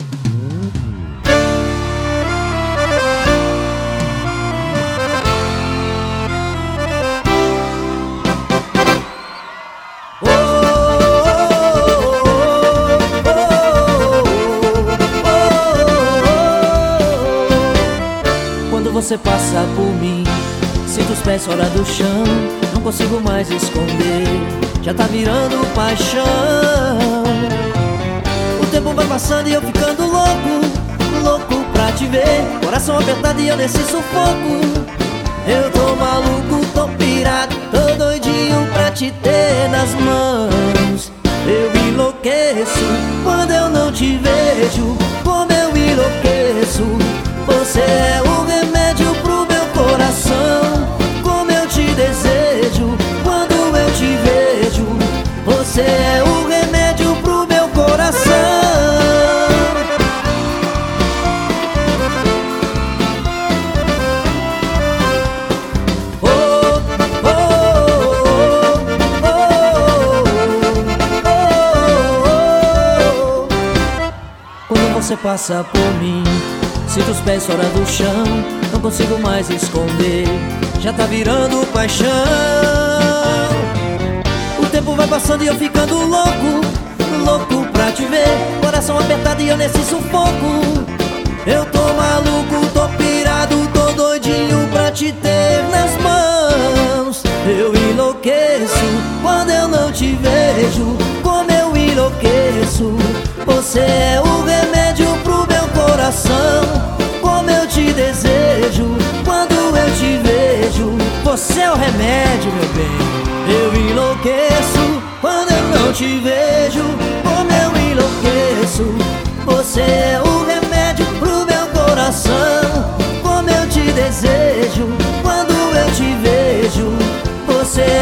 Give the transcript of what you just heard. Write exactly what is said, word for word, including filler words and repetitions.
Você passa por mim, sinto os pés fora do chão, não consigo mais esconder, já tá virando paixão. O tempo vai passando e eu ficando louco, louco pra te ver, coração apertado e eu nesse sufoco. Eu tô maluco, tô pirado, tô doidinho pra te ter nas mãos. Eu enlouqueço quando eu não te vejo, como eu enlouqueço. Você é o remédio pro meu coração, como eu te desejo quando eu te vejo. Você é o remédio pro meu coração. Oh, oh, oh, oh, oh, oh, oh. Quando você passa por mim, sinto os pés fora do chão, não consigo mais esconder, já tá virando paixão. O tempo vai passando e eu ficando louco, louco pra te ver, coração apertado e eu nesse sufoco. Eu tô maluco, tô pirado, tô doidinho pra te ter nas mãos. Eu enlouqueço quando eu não te vejo, como eu enlouqueço. Você é o remédio pro meu coração, como eu te desejo quando eu te vejo. Você é o remédio, meu bem. Eu enlouqueço quando eu não te vejo, como eu enlouqueço. Você é o remédio pro meu coração, como eu te desejo quando eu te vejo. Você